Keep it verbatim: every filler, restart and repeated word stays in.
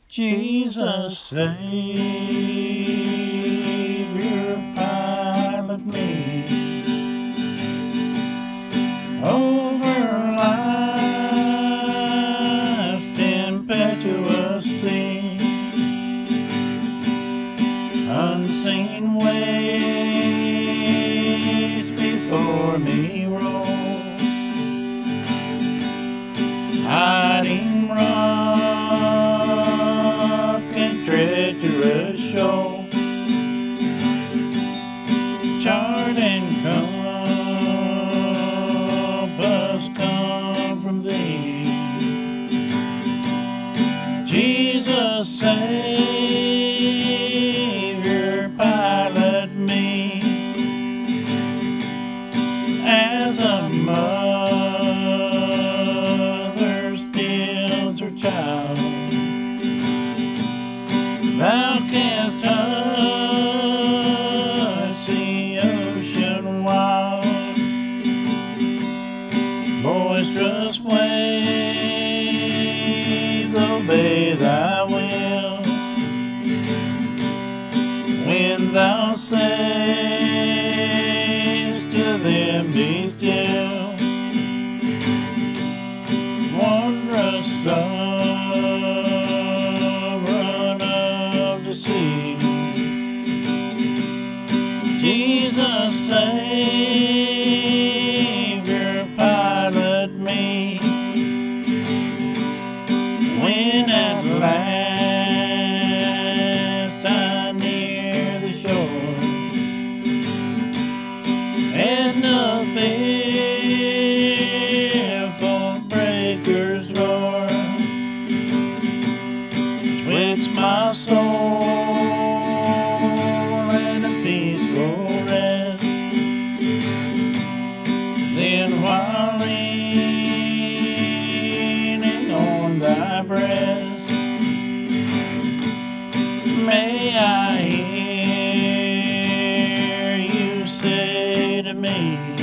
Jesus, Savior, pilot me over life's tempestuous sea. Unseen waves before me roll, hiding rock and treacherous shore, chart and compass come from thee. Jesus, Savior, pilot me as a mother steals her child. Thou canst touch the ocean wild, boisterous waves obey thy will. When thou sayest to them, be still, wondrous sovereign of the sea. Jesus, Savior, pilot me when at last I near the shore, and the fearful breakers roar twixt my soul and a peaceful rest. Then while leaning on thy breast, may I hear you say to me,